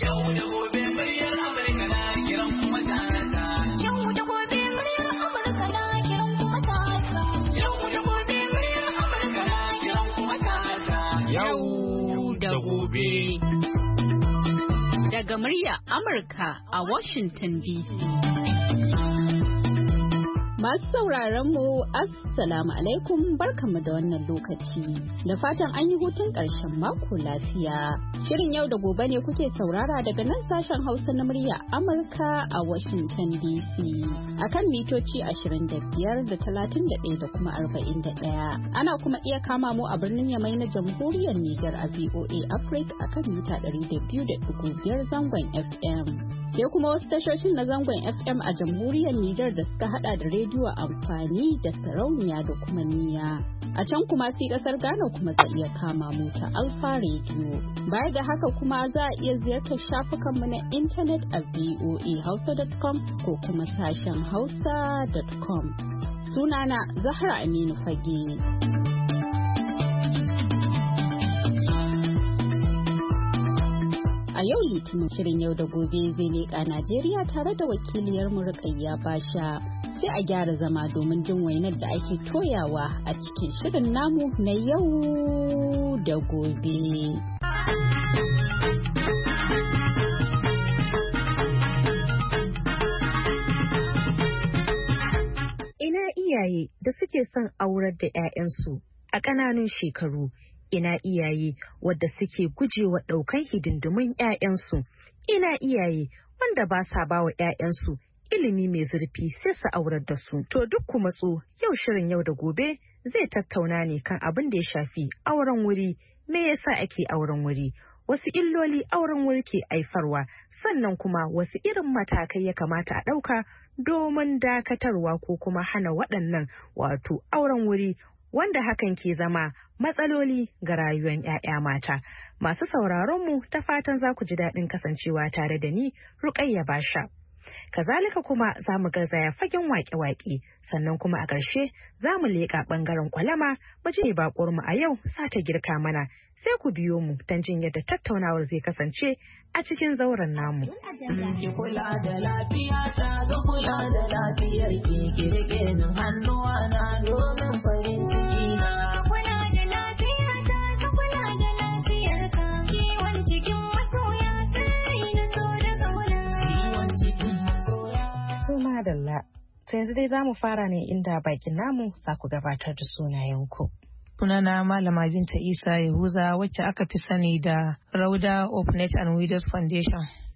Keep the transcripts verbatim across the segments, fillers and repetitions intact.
Yau da gobe muryar Amurka na kiran kuma ta. Yau da gobe muryar Amurka na kiran kuma ta. Yau da gobe muryar Amurka na kiran kuma ta. Yau da gobe. Daga muryar Amurka a Washington D C. Masu sauraron mu Assalamu alaikum, barkanmu da wannan lokaci. Da fatan an yi hutun ƙarshen mako lafiya. Shirin yau da gobe ne kuke saurara daga nan sashen Hausa na murya Amurka a Washington D C. Akan mitoci ashirin da biyar da talatin da ɗaya da kuma arba'in da ɗaya. Ana kuma iya kama mu a birnin Yamai na Jamhuriyar Nijar a V O A Africa akan mita ɗari da biyu da ɗigo biyar zangon F M. Sai kuma wasu tashoshin na zangon F M a Jamhuriyar Nijar da suka hada da rediyo amfani da sarauniya da kuma niya. A can kuma sai kasar Ghana kuma za iya kama mu ta Alfa Radio. Baya ga haka kuma za a iya ziyartar shafukanmu na intanet a voa hausa dot com ko kuma sashen hausa dot com. Sunana Zahra Aminu Fage. A yau Litinin shirin yau da gobe zai leƙa Najeriya tare da wakiliyar mu Rukayya Basha. Sai a gyara zama domin jin wainar da ake toyawa a cikin shirin namu na yau da gobe. Ina iyaye da suke son aurar da 'ya'yansu a ƙananun shekaru. Ina iyaye wadda suke gujewa ɗaukan hidindimun 'ya'yansu. Ina iyaye wanda ba sa ba wa 'ya'yansu ilimi mai zurfi sai su aurar da su. To duk ku matso, yau shirin yau da gobe zai tattauna ne kan abin da ya shafi auren wuri. Me yasa ake auren wuri? Wasu illoli auren wuri ke aifarwa, sannan kuma wasu irin matakai ya kamata a ɗauka domin dakatarwa ko kuma hana waɗannan wato auren wuri, wanda hakan ke zama matsaloli ga rayuwar 'ya'ya mata. Masu sauraronmu ta fatan za ku ji daɗin kasancewa tare da ni, Rukayya Basha. Kazalika kuma za mu garzaya fagen waƙe-waƙe, sannan kuma a ƙarshe za mu leƙa ɓangaren kwalama mu je baƙuwar mu a yau sa ta girka mana. Sai ku biyo mu don jin yadda tattaunawar zai kasance a cikin zauren namu. Ki kula da lafiya ta ga kula da lafiyar ki kirke min hannuwa na domin farin ciki na. Kula da lafiya ta ga kula da lafiyar ka. Ciwon cikin masoya sai na so da kauna. Ciwon cikin masoya. So madalla. To yanzu dai za mu fara ne inda bakin namu za ku gabatar da sunayenku. Sunana Malama Binta Isa Yahuza wacce aka fi sani da Rauda of Net and Widows Foundation.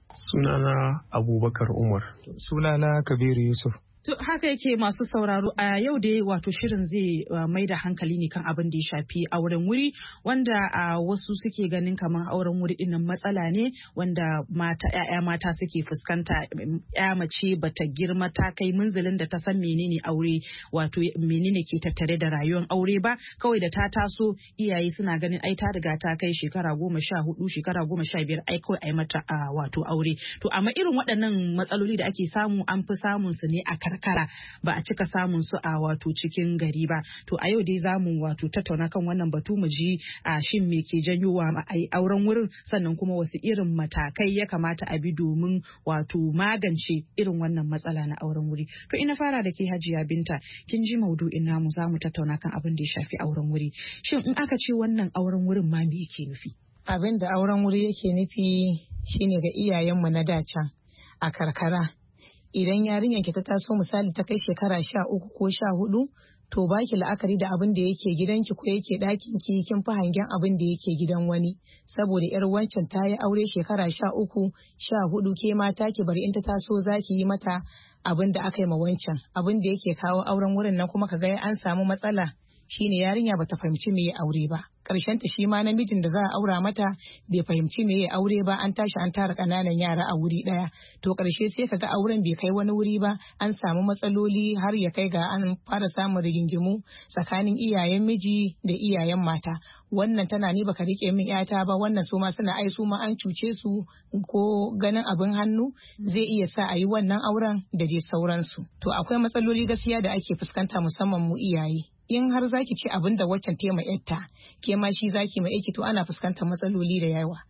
Sunana Abubakar Umar. Sunana Kabiru Yusuf. To haka yake masu sauraro, a yau dai wato shirin zai uh, mai da hankali ne kan abin da ya shafi auren wuri, wanda a uh, wasu suke ganin kamar auren wuri dinnan matsala ne wanda mata ƴaƴa mata suke fuskanta. Ya mace bata girma ta kai munzalin da ta san menene aure, wato menene ke tattare da rayuwar aure ba. Kawai da ta taso iyaye suna ganin ai ta riga ta kai shekara goma sha hudu shekara goma sha biyar ai kawai ai mata uh, wato aure. To amma irin waɗannan matsaloli da ake samu an fi samun su ne a karkara, ba a cika samun su a wato cikin gari ba. To a yau dai zamu wato tattauna kan wannan batu mu ji a shin me ke janyo wa ai auren wurin, sannan kuma wasu irin matakai ya kamata a bi domin wato magance irin wannan matsala na auren wuri. To ina fara da ke Hajiya Binta, kin ji maudu'in namu, zamu tattauna kan abin da ya shafi auren wuri. Shin in aka ce wannan auren wurin ma me yake nufi? Abin da auren wuri yake nufi shine ga iyayenmu na dacan a karkara. Idan yarinyar ki ta taso misali ta kai shekara sha uku ko sha hudu, to baki la'akari da abin da yake gidanki ko yake ɗakin ki, kin fi hangen abin da yake gidan wani, saboda yar wancan ta yi aure shekara sha uku sha hudu, ke mata ki bari in ta taso zaki yi mata abin da aka yi ma wancan. Abin da yake kawo auren wurin nan kuma kaga an samu matsala shine yarinya bata fahimci me aure ba. Karshen ta shi ma namijin da za a aura mata bai fahimci me ya aure ba, an tashi an tara kananan yara a wuri daya. To karshe sai kaga auren bai kai wani wuri ba, an samu matsaloli har ya kai ga an fara samun rigingimu tsakanin iyayen miji da iyayen mata. Wannan tana ni baka rike min yata ba, wannan su ma suna ai su ma an cuce su ko ganin abin hannu zai iya sa a yi wannan auren da dai sauransu. To akwai matsaloli gaskiya da ake fuskanta musamman mu iyaye. In har zaki ci abin da waccan tema yarta, ke ma shi zaki ma aiki, to ana fuskantar matsaloli da yawa.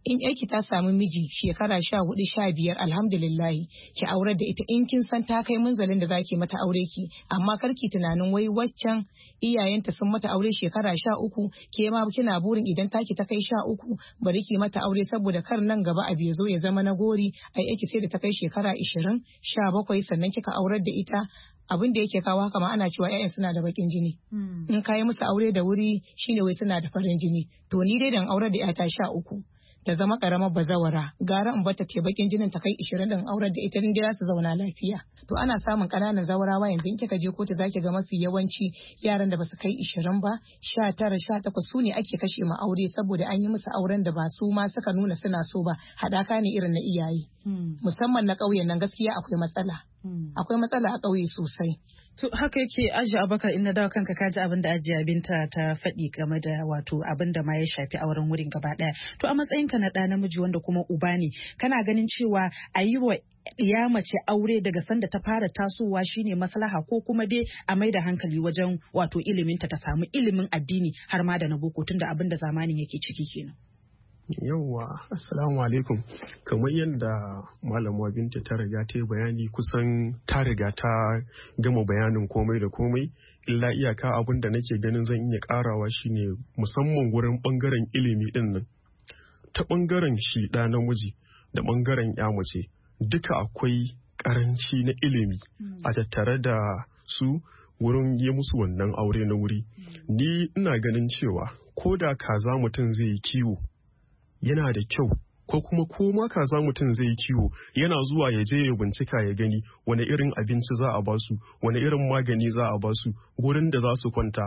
in aiki ta samu miji shekara sha hudu sha biyar alhamdulillahi ki aurar da ita in kin san ta kai munzalin da zaki mata aure ki, amma kar ki tunanin wai waccan iyayenta sun mata aure shekara sha uku ke ma kina burin idan taki ta kai sha uku bari ki mata aure saboda kar nan gaba abu ya zo ya zama na gori ai aiki sai da ta kai shekara ishirin sha bakwai sannan kika aurar da ita. Abin da yake kawo haka ma ana cewa ƴaƴan suna da bakin jini. In kayi musu aure da wuri shine wai suna da farin jini. To ni dai dan aurar da ƴata sha uku ta zama karamar bazawara gara in bata ke bakin jinin ta kai ishirin din aurar da ita din gida su zauna lafiya. To ana samun ƙananan zawarawa yanzu in kika je kotu zaki ga mafi yawanci yaran da basu kai ishirin ba sha tara sha takwas su ne ake kashe ma aure saboda an yi musu auren da ba su ma suka nuna suna so ba, haɗaka ne irin na iyaye. Musamman na ƙauyen nan gaskiya akwai matsala. Akwai matsala a ƙauye sosai. To haka yake Aji Abubakar in na dawo kanka kaji abin da Ajiya Binta ta faɗi game da wato abin da ma ya shafi auren wurin gaba ɗaya. To a matsayinka na ɗa namiji wanda kuma uba ne, kana ganin cewa a yi wa ya mace aure daga sanda ta fara tasowa shine maslaha ko kuma dai a mai da hankali wajen wato iliminta ta samu ilimin addini har ma da na boko tunda abin da zamanin yake ciki kenan. Yawwa, assalamu alaikum. Kamar yadda malama Binta ta riga ta yi bayani kusan ta riga ta gama bayanin komai da komai, illa iyaka abin da nake ganin zan iya karawa shine musamman wurin bangaren ilimi din nan. Ta bangaren shi ɗa namiji da bangaren ya mace duka akwai karanci na ilimi a tattare da su wurin yi musu wannan aure na wuri. Ni ina ganin cewa ko da kaza mutum zai yi kiwo yana da kyau ko kuma ko ma kaza mutum zai yi kiwo yana zuwa ya je ya bincika ya gani wani irin abinci za a basu, wani irin magani za a basu, wurin da za su kwanta,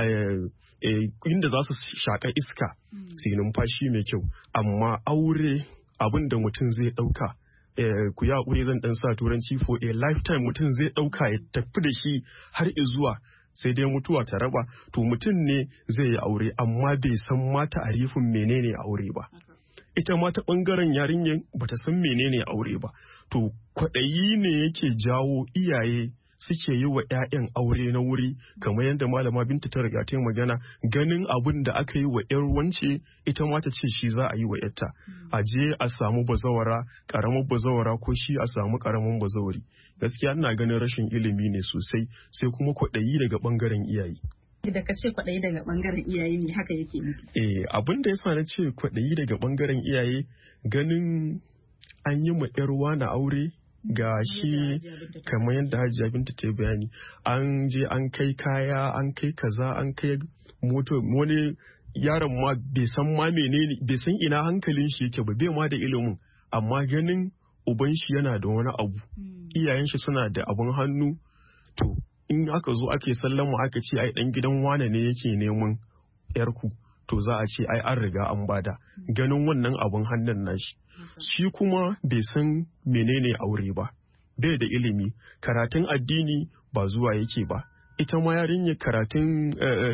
inda za su shaka iska sai numfashi mai kyau. Amma aure abin da mutum zai ɗauka ku ya ƙure zan ɗan sa turanci for a lifetime mutum zai ɗauka ya tafi da shi har zuwa sai dai mutuwa ta raba, to mutum ne zai yi aure amma bai san ma ta'arifin menene aure ba. Ita ma ta bangaren yarinyar bata san menene aure ba. To kwaɗayi ne yake jawo iyaye suke yi wa 'ya'yan aure na wuri kamar yadda malama Binta ta riga ta magana, ganin abin da aka yi wa 'yar wance ita ma ta ce shi za a yi wa 'yarta. A je a samu bazawara, karamar bazawara ko shi a samu karamin bazawari. Gaskiya ina ganin rashin ilimi ne sosai, sai kuma kwaɗayi daga bangaren iyaye. Da ka ce kwaɗayi daga bangaren iyaye ne haka yake nufi. Eh, abin da yasa na ce kwaɗayi daga bangaren iyaye ganin an yi ma 'yar na aure ga shi kamar yadda Hajiya Binta ta bayani, an je an kai kaya, an kai kaza, an kai moto, wani yaron ma bai san ma menene, bai san ina hankalin shi yake ba, bai ma da ilimin, amma ganin uban shi yana da wani abu, iyayen shi suna da abun hannu, to in aka zo ake sallama aka ce ai dan gidan wane ne yake neman yarku, to za a ce ai an riga an bada, ganin wannan abun hannun nashi. Shi kuma bai san menene aure ba, bai da ilimi, karatun addini ba zuwa yake ba, ita ma yarinya karatun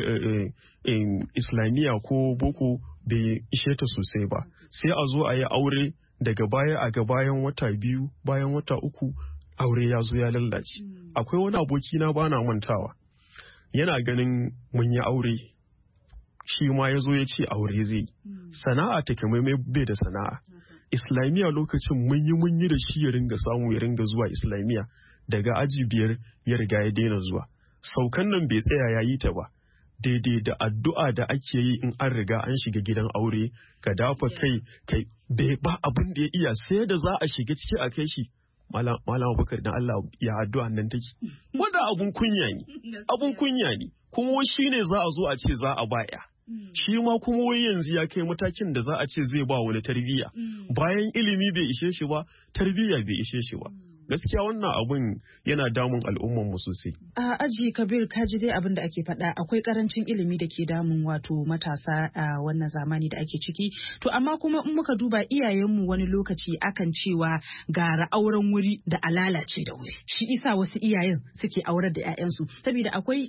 islamiyya ko boko bai ishe ta sosai ba, sai a zo a yi aure daga baya a ga bayan wata biyu bayan wata uku aure ya zo ya lallace. Akwai wani aboki na bana mantawa, yana ganin mun yi aure, shi ma ya zo ya ce aure zai, sana'a takamaimai bai da sana'a. Islamiyya lokacin mun yi mun yi da shi ya ringa samu ya ringa zuwa Islamiyya, daga aji biyar ya riga ya daina zuwa. Saukan nan bai tsaya ya yi ta ba, daidai da addu'a da ake yi in an riga an shiga gidan aure, ka dafa kai kai bai ba abin da ya iya, sai da za a shiga ciki a kai shi. Malam Abubakar dan Allah ya addu'a nan take. Wanda abun kunya ne, abun kunya ne, kuma shi ne za a zo a ce za a baya. Shi ma kuma wai yanzu ya kai matakin da za a ce zai ba wani tarbiyya. Bayan ilimi bai ishe shi ba, tarbiyya bai ishe shi ba. Gaskiya wannan abun yana damun al'ummar mu sosai. A aji Kabir kaji dai abin da ake faɗa, akwai karancin ilimi da ke damun wato matasa a wannan zamani da ake ciki. To amma kuma in muka duba iyayenmu wani lokaci akan cewa gara auren wuri da alalace da wuri. Shi isa wasu iyayen suke aurar da 'ya'yansu saboda akwai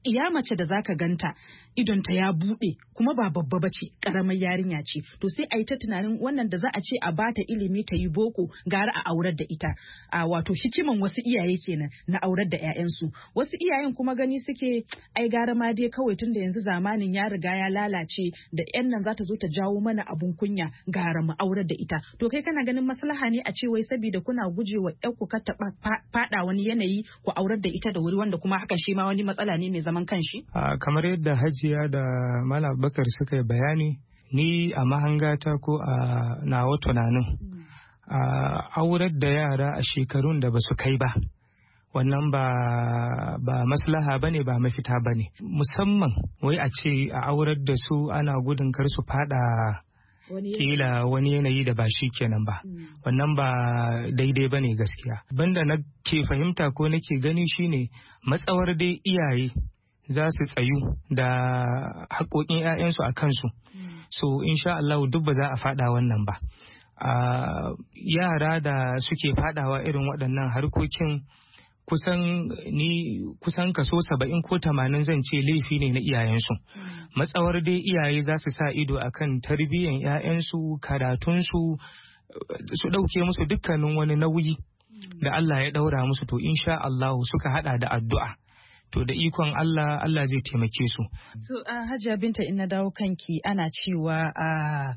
iya mace da zaka ganta idonta ya bude kuma ba babba bace karamar yarinya ce to sai a yi ta tunanin wannan da za a ce a bata ilimi ta yi boko gara a aurar da ita a wato hikiman wasu iyaye kenan na aurar da 'ya'yansu wasu iyayen kuma gani suke ai gara ma dai kawai tunda yanzu zamanin ya riga ya lalace da 'yan nan za ta zo ta jawo mana abun kunya gara mu aurar da ita to kai kana ganin maslaha ne a ce wai saboda kuna gujewa ƴar ku ka taɓa faɗa wani yanayi ku aurar da ita da wuri wanda kuma hakan shi ma wani matsala ne mai zaman kanshi? Kamar yadda Hajiya da Malam Bakar suka yi bayani ni a mahangata ko a nawa tunanin a aurar da yara a shekarun da ba su kai ba wannan ba ba maslaha bane ba mafita bane musamman wai a ce a aurar da su ana gudun kar su fada kila wani yanayi da ba shi kenan ba wannan ba daidai ba ne gaskiya banda na ke fahimta ko nake gani shine matsawar dai iyaye za su tsayu da haƙoƙin 'ya'yansu a kansu so insha Allah duk ba za a fada wannan ba yara da suke fadawa irin waɗannan harkokin kusan ni kusan kaso saba'in ko tamanin zan ce laifi ne na iyayensu matsawar dai iyaye za su sa ido akan tarbiyyan 'ya'yansu karatunsu su ɗauke musu dukkanin wani nauyi da Allah ya ɗaura musu to insha Allah suka hada da addu'a to da ikon Allah Allah zai taimake su. So uh, Hajiya Binta in na dawo kanki ana cewa uh,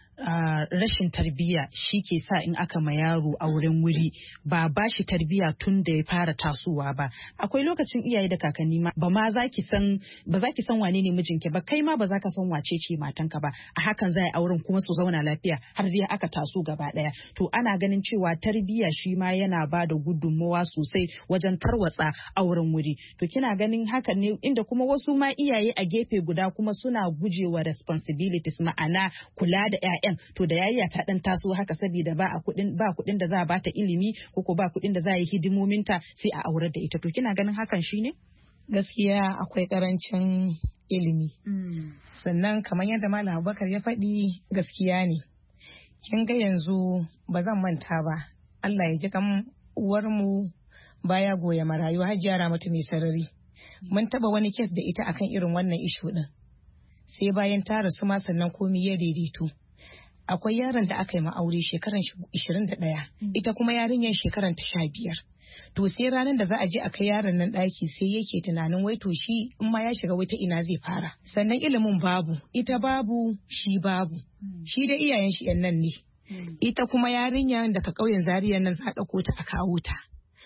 Uh, rashin tarbiyya shi ke sa in aka ma yaro a wurin wuri ba ba shi tarbiyya tun da ya fara tasowa ba akwai lokacin iyaye da kakanni ma ba ma za ki san ba za ki san wane ne mijinki ba kai ma ba za ka san wace ce matanka ba a hakan za a auren kuma su zauna lafiya har dai aka taso gaba daya to ana ganin cewa tarbiyya shi ma yana ba da gudunmawa sosai wajen tarwatsa auren wuri to kina ganin hakan ne inda kuma wasu ma iyaye a gefe guda kuma suna gujewa responsibilities ma'ana kula da 'ya'ya to da yayya ta dan taso haka saboda ba a kudin ba kudin da za a bata ilimi ko ko ba kudin da za a yi hidimominta sai a aurar da ita to kina ganin hakan shine gaskiya akwai karancin ilimi mm. sannan kamar yadda Malam Abubakar ya faɗi gaskiya ne kin ga yanzu ba zan manta ba Allah ya ji kan uwar mu baya goya marayu Hajiya Ramatu mai sarari mun taba wani kes da ita akan irin wannan ishu din sai bayan ta rasu ma sannan komai ya daidaito akwai yaron da aka yi ma'aure shekaran ishirin da ɗaya ita kuma yarinyar shekaran ta sha biyar to sai ranar da za a je a kai yaron nan ɗaki sai yake tunanin wai to shi in ma ya shiga wata ina zai fara sannan ilimin babu ita babu shi babu shi da iyayen shi yan nan ne ita kuma yarinyar daga ƙauyen Zariya nan za a ɗauko ta a kawo ta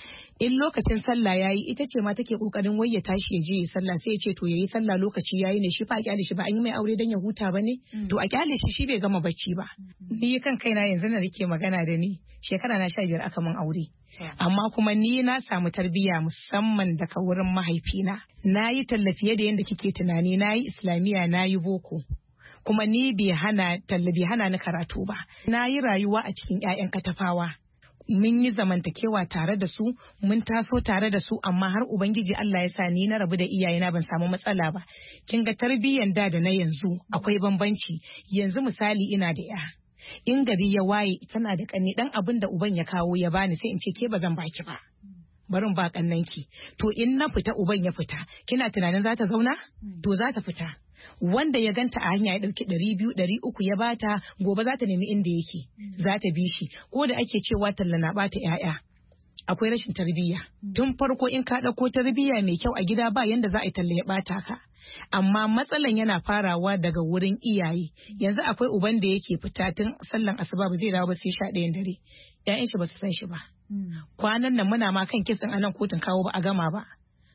in lokacin sallah yayi ita ce ma take kokarin wai ya tashi ya je ya sallah sai ya ce to yayi sallah lokaci yayi ne shi fa a kyale shi ba an yi mai aure dan ya huta bane to a kyale shi shi bai gama bacci ba ni kan kaina yanzu na rike magana da ni shekara na sha biyar aka min aure amma kuma ni na samu tarbiyya musamman daga wurin mahaifina na yi tallafiye da yadda kike tunani na yi islamiyya na yi boko kuma ni bai hana tallabi hana ni karatu ba na yi rayuwa a cikin 'ya'yan katafawa mun yi zamantakewa tare da su mun taso tare da su amma har ubangiji Allah ya sa ni na rabu da iyayena ban samu matsala ba kin ga tarbiyyan da da na yanzu akwai bambanci yanzu misali ina da ya in gari ya waye tana da kani dan abin da uban ya kawo ya bani sai in ce ke ba zan baki ba barin ba kannanki to in na fita uban ya fita kina tunanin za ta zauna to za ta fita wanda ya ganta a hanya ya dauki ɗari biyu ɗari uku ya bata gobe za ta nemi inda yake za ta bi shi ko da ake cewa talla na bata ƴaƴa akwai rashin tarbiyya tun farko in ka dauko tarbiyya mai kyau a gida ba yanda za a yi talla ya bata ka amma matsalan yana farawa daga wurin iyaye yanzu akwai uban da yake fita tun sallan asuba ba zai dawo ba sai sha ɗayan dare ƴaƴan shi ba su san shi ba kwanan nan muna ma kan kisan anan kotun kawo ba a gama ba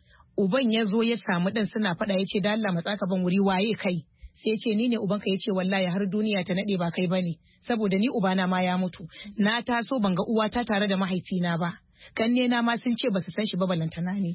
uban ya zo ya samu ɗan suna faɗa ya ce da Allah matsaka ban wuri waye kai sai ya ce ni ne ubanka ya ce wallahi har duniya ta nade ba kai bane saboda ni ubana ma ya mutu na taso ban ga uwata tare da mahaifina ba kanne na ma sun ce ba su san shi ba balantana ne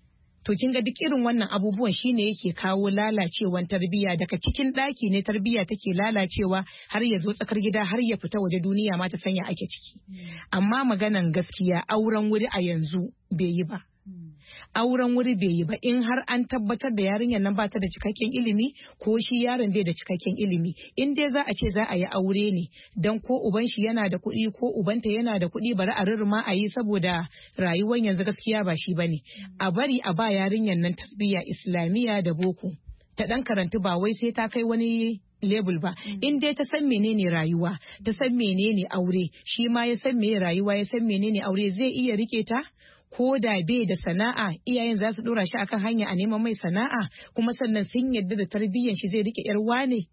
to kin ga duk irin wannan abubuwan shine yake kawo lalacewan tarbiyya daga cikin ɗaki ne tarbiyya take lalacewa har ya zo tsakar gida har ya fita waje duniya ma ta sanya ake ciki amma maganan gaskiya auren wuri a yanzu bai yi ba auren wuri bai yi ba in har an tabbatar da yarinyar nan ba ta da cikakken ilimi ko shi yaron bai da cikakken ilimi. In dai za a ce za a yi aure ne dan ko uban shi yana da kuɗi ko ubanta yana da kuɗi bari a rurruma a yi saboda rayuwar yanzu gaskiya ba shi bane. A bari a ba yarinyar nan tarbiyya islamiyya da boko ta dan karantu ba wai sai ta kai wani label ba. In dai ta san menene rayuwa, ta san menene aure, shi ma ya san meye rayuwa, ya san menene aure, zai iya rike ta ko da bai da sana'a, iyayen za su dora shi akan hanya a neman mai sana'a, kuma sannan sun yarda da tarbiyyar shi zai rike yar wane.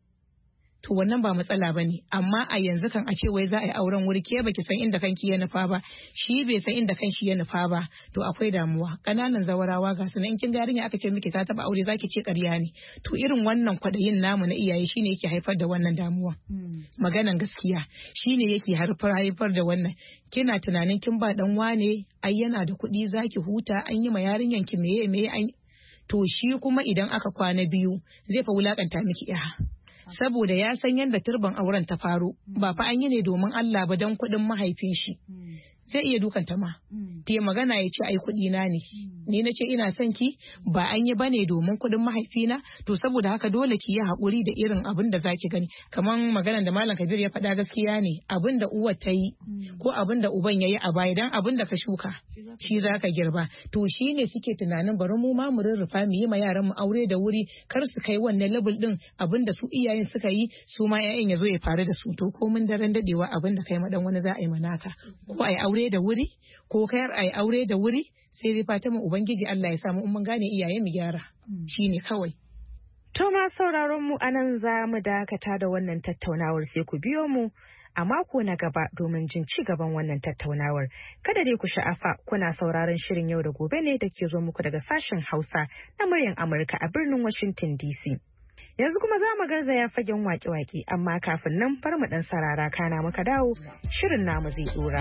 To wannan ba matsala bane, amma a yanzu kan a ce wai za a yi auren wuri ke baki san inda kanki ya nufa ba, shi bai san inda kanshi ya nufa ba, to akwai damuwa. Kananan zawarawa ga sanan in kin ga yarinya aka ce miki ta taba aure zaki ce ƙarya ne. To irin wannan kwadayin namu na iyaye shine yake haifar da wannan damuwa. Maganan gaskiya shine yake haifar haifar da wannan. Kina tunanin kin ba dan wane ai yana da kuɗi zaki huta, an yi ma yarinyan ki meye meye an, to shi kuma idan aka kwana biyu zai fa wulakanta miki ya. Saboda ya san yadda turban auren ta faru, ba fa an yi ne domin Allah ba don kuɗin mahaifin shi. Zai iya dukanta ma. Ta yi magana ya ce ai kuɗi na ne. Ni na ce ina son ki ba an yi bane domin kuɗin mahaifina, to saboda haka dole ki yi haƙuri da irin abin da zaki gani. Kamar maganar da Malam Kabir ya faɗa gaskiya ne, abin da uwar ta yi ko abin da uban ya yi a baya, dan abin da ka shuka shi za ka girba. To shi ne suke tunanin bari mu ma mu rurrufa mu yi ma yaran mu aure da wuri, kar su kai wannan level din abin da su iyayen suka yi su ma 'ya'yan ya zo ya faru da su. To ko mun daren dadewa abin da kai ma dan wani za a yi manaka, ko ai aure da wuri ko kayar ai aure da wuri, sai dai Fatima ubangiji Allah ya samu in mun gane iyaye mu gyara, shine kawai. To ma sauraron mu anan za mu dakata da wannan tattaunawar, sai ku biyo mu a mako na gaba domin jin ci gaban wannan tattaunawar. Kada dai ku sha'afa kuna sauraron shirin yau da gobe ne da ke zo muku daga sashen Hausa na muryar Amurka a birnin Washington D C. Yanzu kuma za mu garzaya fagen wake-wake, amma kafin nan bar mu dan sarara kana muka dawo shirin namu zai dora.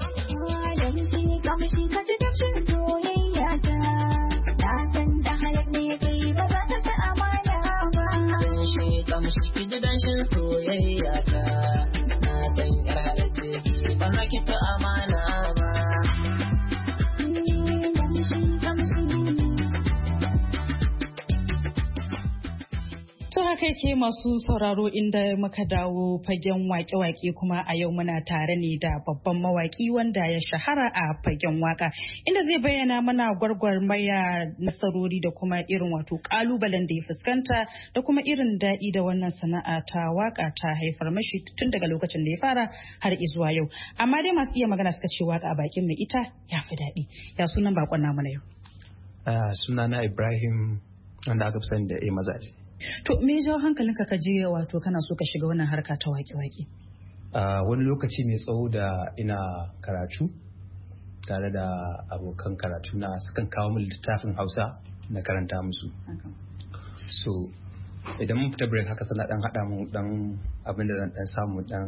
Haka ke masu sauraro inda muka dawo fagen wake-wake, kuma a yau muna tare ne da babban mawaki wanda ya shahara a fagen waka, inda zai bayyana mana gwargwarmaya, nasarori da kuma irin wato kalubalen da ya fuskanta da kuma irin daɗi da wannan sana'a ta waka ta haifar mashi tun daga lokacin da ya fara har izuwa yau. Amma dai masu iya magana suka ce waka a bakin mai ita ya fi daɗi. Ya sunan bakon namu na yau? Uh, sunana Ibrahim, wanda aka fi sani da A Mazaje. To me jawo hankalinka ka je wato kana so ka shiga wannan harka ta waƙe-waƙe? Uh, wani lokaci mai tsawo da ina karatu tare da abokan karatu na sukan kawo min littafin Hausa na karanta musu. Okay. So idan mun fita break haka sana dan hada mu dan abin da zan dan samu dan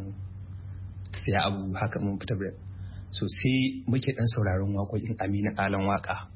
siya abu haka mun fita break. So sai muke dan sauraron waƙoƙin Aminu Alan Waka.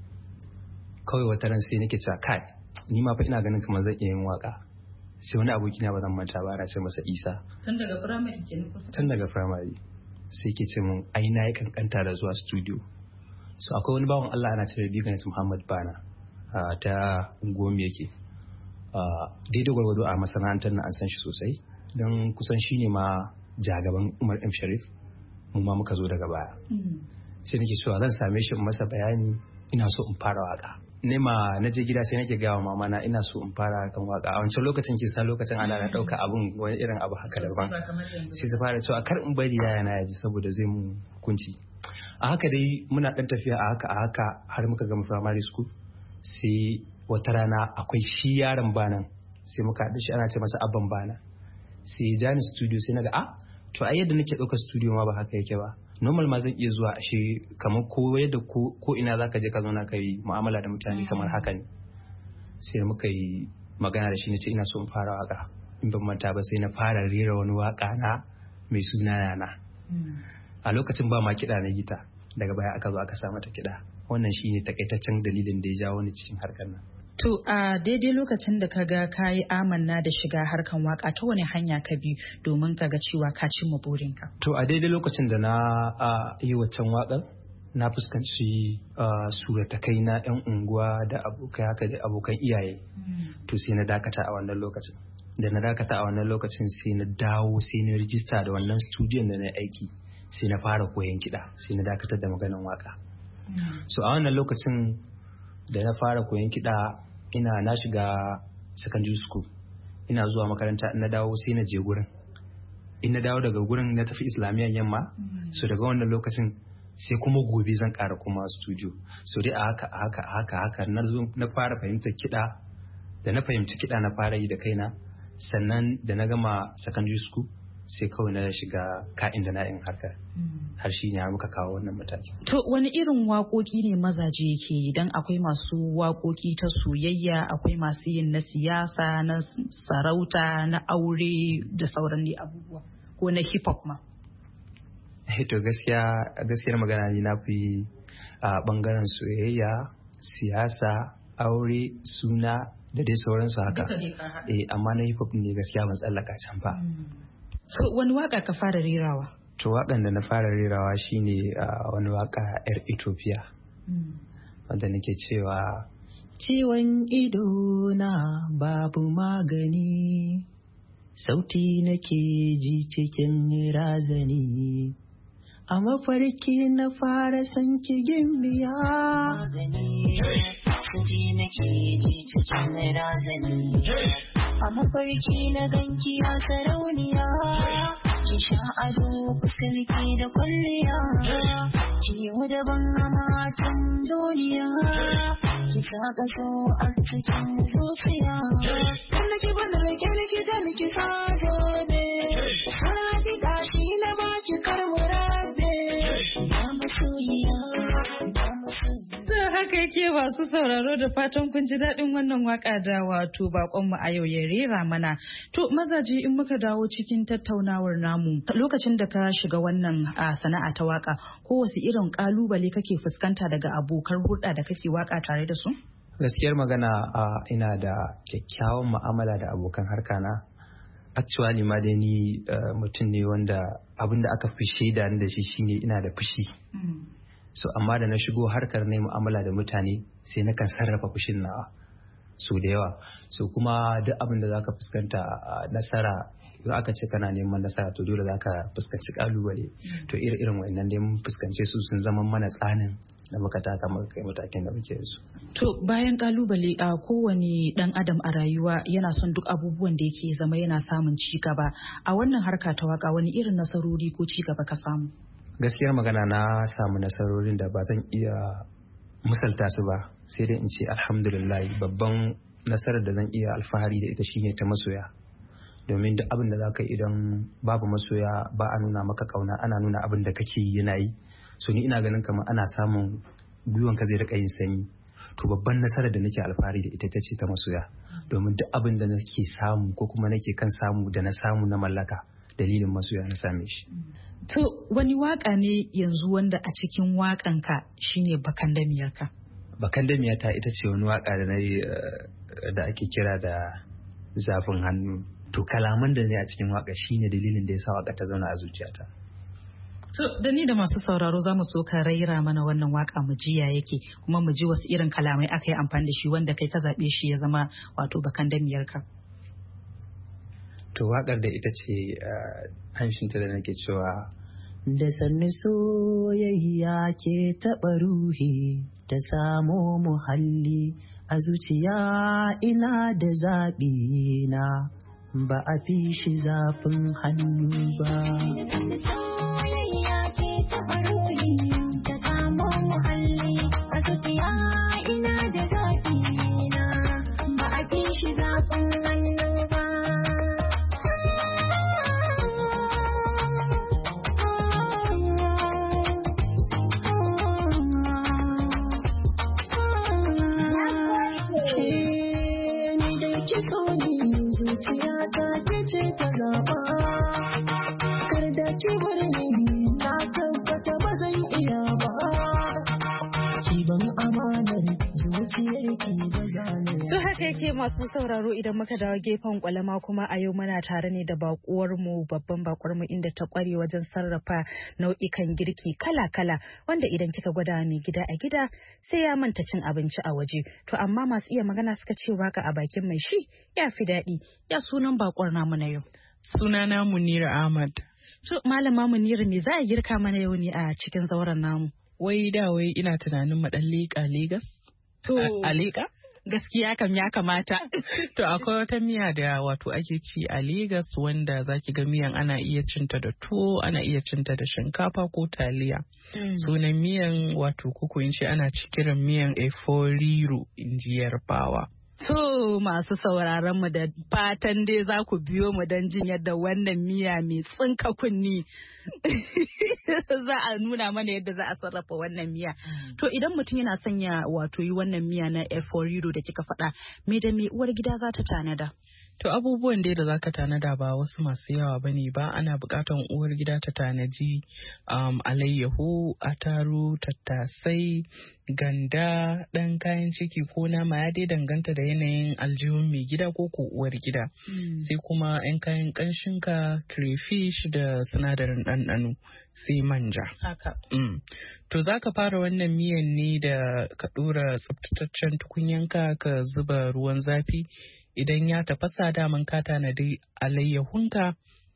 Kawai wata ran sai nake cewa kai ni ma fa ina ganin kamar zan iya yin waka. Sai wani aboki na ba zan manta ba, ana ce masa Isa. Tun daga primary kenan kusa. Tun daga primary. Sai ke ce mun ai na yi kankanta da zuwa studio. So akwai wani bawan Allah ana cewa Biganis Muhammad Bana uh, ta Ngomi yake. Uh, daidai gwargwado a masana'antar na an san shi sosai. Don kusan shi ne ma jagaban Umar M Sharif. Mu ma muka zo daga baya. Mm-hmm. Sai nake so zan same shi in masa bayani, ina so in fara waka. Nema na je gida sai nake gawa mama na ina so in fara kan waka. A wancan lokacin kin san lokacin ana na dauka abun wani irin abu haka daban. Sai su fara cewa kar in bari yaya na yaji saboda zai mun kunci. A haka dai muna dan tafiya a haka a haka har muka gama primary school. Sai wata rana akwai shi yaron banan sai muka haɗu shi ana ce masa abban bana. Sai ya jani studio sai naga a to ai yadda nake ɗaukar studio ma ba haka yake ba. Normal ma zan iya zuwa ashe kamar ko yadda ko ina zaka je ka zauna ka yi mu'amala da mutane kamar haka ne. Sai muka yi magana da shi nace ina so in fara waka. In ban manta ba sai na fara rera wani waka na mai suna Yana. A lokacin ba ma kiɗa na gita, daga baya aka zo aka sa mata kiɗa. Wannan shine takaitaccen dalilin da ya jawo ni cikin harkar nan. To a daidai lokacin da ka ga ka yi amanna da shiga harkan waka, ta wani hanya ka bi domin ka ga cewa ka cimma burinka? To a daidai lokacin da na yi waccan wakar na fuskanci suratakai na 'yan unguwa da abokai haka da abokan iyaye to sai na dakata a wannan lokacin da na dakata a wannan lokacin sai na dawo sai na rijista da wannan studio da na aiki sai na fara koyon kiɗa sai na dakatar da maganan waka so a wannan lokacin da na fara koyon kiɗa ina na shiga secondary school ina zuwa makaranta na dawo sai na je gurin in na dawo daga gurin na tafi islamiyyar yamma so daga wannan lokacin sai kuma gobe zan ƙara kuma studio so dai a haka a haka a haka haka na zo na fara fahimtar kiɗa da na fahimci kiɗa na fara yi da kaina sannan da na gama secondary school sai kawai na shiga ka'in da na'in harkar har shi ne muka kawo wannan mataki. To wani irin waƙoƙi ne mazaje yake idan akwai masu waƙoƙi ta soyayya akwai masu yin na siyasa na sarauta na aure da sauran ne abubuwa ko na hip hop ma? To gaskiya gaskiyar magana ne na fi a bangaren soyayya siyasa aure suna da dai sauransu haka eh amma na hip hop ne gaskiya ban tsallaka can ba. So wani waka ka fara rerawa? To wakan da na fara rerawa shine wani waka yar Ethiopia wanda nake cewa ciwon ido na babu magani sauti nake ji cikin razani a mafarki na fara san ki gimbiya sauti nake ji cikin razani a mafarki na ganki a sarauniya ki sha ado fuskarki da kwalliya ki yi daban a matan duniya ki saka so a cikin zuciya wanda ki bada rake rake da ki sa zobe suna ki gashi na baki karmurabe ya masoyiya ya masoyiya. Haka yake masu sauraro da fatan kun ji daɗin wannan waka da wato bakonmu a yau ya rera mana. To mazaje in muka dawo cikin tattaunawar namu lokacin da ka shiga wannan sana'a ta waka ko wasu irin kalubale kake fuskanta daga abokan hulɗa da kake waka tare da su? Gaskiyar magana ina da kyakkyawan mu'amala da abokan harka na. Actually ma dai ni mutum ne wanda abin da aka fi shaida da shi shine ina da fushi. So amma da na shigo harkar ne mu'amala da mutane sai na kan sarrafa fushin nawa so da yawa so kuma duk abin da zaka fuskanta nasara in aka ce kana neman nasara to dole zaka fuskanci kalubale to irin irin wannan dai mun fuskance su sun zama mana tsanin da muka taka muka kai matakin da muke su. To bayan kalubale a kowane dan adam a rayuwa yana son duk abubuwan da yake zama yana samun ci gaba a wannan harka ta waka wani irin nasarori ko ci gaba ka samu? Gaskiyar magana na samu nasarorin da ba zan iya misalta su ba sai dai in ce alhamdulillah babban nasarar da zan iya alfahari da ita shine ta masoya domin duk abin da za ka idan babu masoya ba a nuna maka kauna ana nuna abin da kake yi yana yi so ni ina ganin kamar ana samun gwiwan ka zai rika yin sanyi to babban nasarar da nake alfahari da ita ita ce ta masoya domin duk abin da nake samu ko kuma nake kan samu da na samu na mallaka dalilin masoya na same shi. To wani waka ne yanzu wanda a cikin wakanka shine bakan damiyarka? Bakan damiyata ita ce wani waka da nayi da ake kira da zafin hannu. To kalaman da ne a cikin waka shine dalilin da yasa waka ta zauna a zuciyata. To da ni da masu sauraro za mu so ka raira mana wannan waka mu ji ya yake kuma mu ji wasu irin kalamai aka yi amfani da shi wanda kai ka zabe shi ya zama wato bakan damiyarka. To waƙar da ita ce hanshinta da nake cewa da sannu soyayya ke taɓa ruhi da samo muhalli a zuciya ina da zaɓi na ba a fi shi zafin hannu ba. Soyayya ke taɓa ruhi da samo muhalli a zuciya ina da zaɓi na ba a fi shi zafin hannu ba. masu sauraro idan muka dawo gefen kwalama kuma a yau muna tare ne da bakuwar mu babban bakuwar mu inda ta kware wajen sarrafa nau'ikan girki kala-kala wanda idan kika gwada mai gida a gida sai ya manta cin abinci a waje. To amma masu iya magana suka ce waka a bakin mai shi ya fi daɗi. Ya sunan bakuwar namu na yau? Sunana Munira Ahmad. To malama Munira me za a girka mana yau ne a cikin zauren namu? Wai da wai ina tunanin mu dan leƙa Legas. To a leƙa? Gaskiya kam ya kamata. To akwai wata miya da wato ake ci a Legas wanda zaki ga miyan ana iya cinta da tuwo, ana iya cinta da shinkafa ko taliya. Mm. Sunan miyan wato kuku in ce ana kiran miyan eforiru in ji Yarbawa. To masu sauraron mu da fatan dai za ku biyo mu don jin yadda wannan miya mai tsinka kunni za a nuna mana yadda za a sarrafa wannan miya. To idan mutum yana sanya wato yi wannan miya na eforido da kika faɗa, me da me uwar gida za ta tanada? To abubuwan dai da za ka tanada ba wasu masu yawa ba ne ba, ana buƙatar uwar gida ta tanaji um, alayyahu, ataru, tattasai, ganda, ɗan kayan ciki ko nama ya dai danganta da yanayin aljihun mai gida ko ko uwar gida. Mm. Sai kuma 'yan kayan ƙanshinka, crayfish da sinadarin ɗanɗano, sai manja. Haka. Mm. To za ka fara wannan miyan ne da ka ɗora tsaftataccen tukunyanka ka zuba ruwan zafi. Idan ya tafasa daman ka tanadi alayyahunka,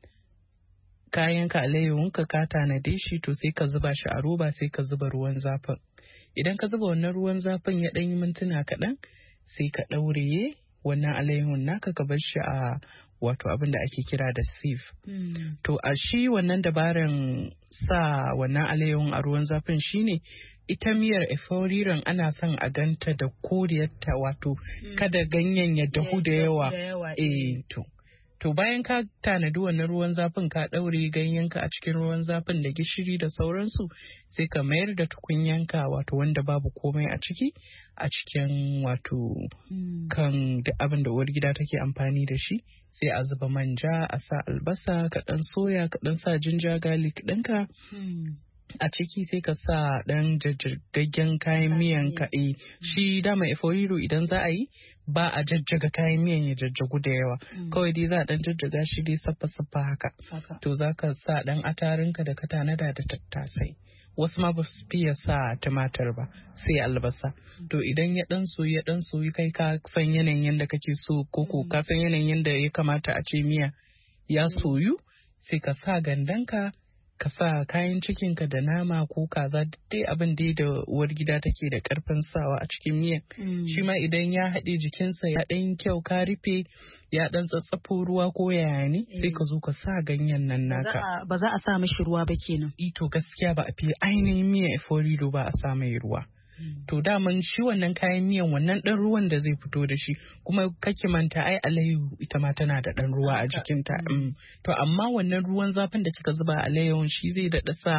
kayanka alayyahunka ka tanade shi to sai ka zuba shi a roba sai ka zuba ruwan zafin. Idan ka zuba wannan ruwan zafin ya ɗan yi mintuna kaɗan sai ka ɗauraye wannan alayyahun naka ka bar shi a wato abin da ake kira da sieve. Mm. To a shi wannan dabaran sa wannan alayyahun a ruwan zafin shine ita miyar eforiran ana son a ganta da koriyarta wato mm. kada ganyen ya dahu da yawa. Eh to. To bayan ka tanadi wannan ruwan zafin ka ɗaure ganyenka a cikin ruwan zafin da gishiri da sauransu sai ka mayar da tukunyanka wato wanda babu komai a ciki a cikin wato mm. kan duk abin da uwar gida take amfani da shi sai a zuba manja a sa albasa ka ɗan soya ka ɗan sa jinja garlic ɗinka. Mm. A ciki sai ka sa ɗan jajjagaggen kayan miyan ka yi. Shi dama eforiru idan za a yi ba a jajjaga kayan miyan ya jajjagu da yawa. Mm. Kawai dai za a ɗan jajjaga shi dai saffa-saffa haka. Okay. To za ka sa ɗan atarinka da ka tanada da tattasai. Wasu ma ba su fiye sa tumatir ba sai albasa. Mm. To idan ya ɗan soyu ya ɗan soyu kai ka san yanayin yadda kake so ko ko ka san yanayin yadda ya kamata a ce miya ya soyu sai ka sa gandanka. Ka sa kayan cikinka da nama ko kaza dai abin dai da uwar gida take da karfin sawa a cikin miyan. Mm. Shi ma idan ya haɗe jikinsa ya ɗan kyau ka rufe ya ɗan tsatsafo ruwa ko yaya ne mm. sai ka zo ka sa ganyen nan naka. Ba za a sa mishi ruwa ba kenan. Ito gaskiya ba a fi ainihin miyan eforido ba a sa mai ruwa. Mm. To daman shi wannan kayan miyan wannan ɗan ruwan da zai fito da shi kuma kake manta ai alayyahu ita ma tana da ɗan ruwa a jikinta. Mm. Mm. To amma wannan ruwan zafin da kika zuba alayyahun shi zai daɗa sa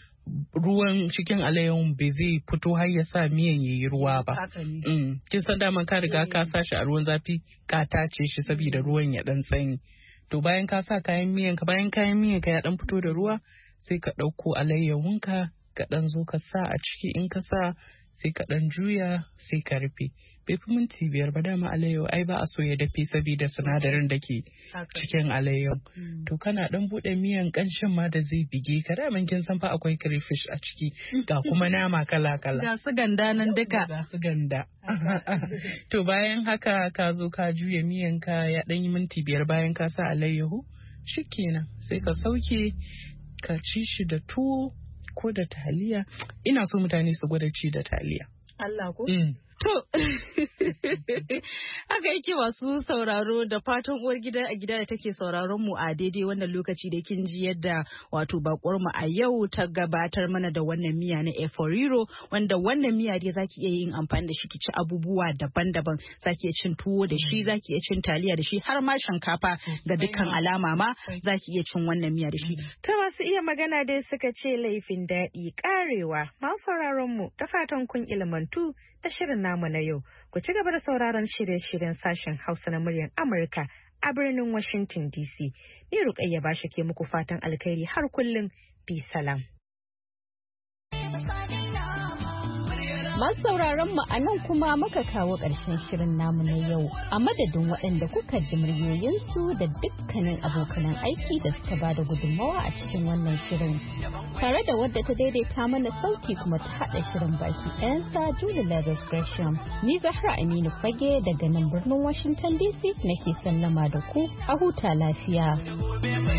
ruwan cikin alayyahun bai zai fito har ya sa miyan yayi ruwa ba. Mm. Kin san daman ka riga ka sa shi a ruwan zafi ka tace shi saboda ruwan ya ɗan sanyi. To bayan ka sa kayan miyan ka bayan kayan miyan ka ya ɗan fito da ruwa sai ka ɗauko alayyahunka ka ɗan zo ka sa a ciki in ka sa sai ka ɗan juya sai ka rufe. Bai fi minti biyar ba dama alayyahu ai ba a so ya dafe saboda sinadarin da ke cikin alayyahu. Mm. To kana ɗan buɗe miyan ƙanshin ma da zai bige ka daman kin san fa akwai crayfish a ciki ga kuma nama kala-kala. Ga su ganda nan duka. Ga su ganda. To bayan haka ka zo ka juya miyan ka ya ɗan yi minti biyar bayan ka sa alayyahu shikenan sai ka sauke ka ci shi da tuwo ko da taliya. Ina so mutane su gwada ci da taliya. Allah ko? Mm. To, haka yake masu sauraro da fatan uwar gida a gida da take sauraron mu a daidai wannan lokaci da kin ji yadda wato bakwar mu a yau ta gabatar mana da wannan miya na eforiro wanda wannan miya dai zaki iya yin amfani da shi ki ci abubuwa daban-daban zaki iya cin tuwo da shi zaki iya cin taliya da shi har ma shinkafa ga dukkan alama ma zaki iya cin wannan miya da shi. Ta masu iya magana dai suka ce laifin daɗi karewa. Masu sauraron mu da fatan kun ilmantu da shirin namu na yau. Ku ci gaba da sauraron shirye-shiryen sashen Hausa na muryar Amurka a birnin Washington D C. Ni Rukayya Bashi ke muku fatan alkhairi har kullum. Bi salam. Masu sauraron mu a nan kuma muka kawo ƙarshen shirin namu na yau a madadin waɗanda kuka ji muryoyinsu da dukkanin abokanan aiki da suka ba da gudunmawa a cikin wannan shirin. Tare da wadda ta daidaita mana sauti kuma ta haɗa shirin baki ɗayansa Julie Lagos Gresham. Ni Zahra Aminu Fage daga nan birnin Washington D C nake sallama da ku a huta lafiya.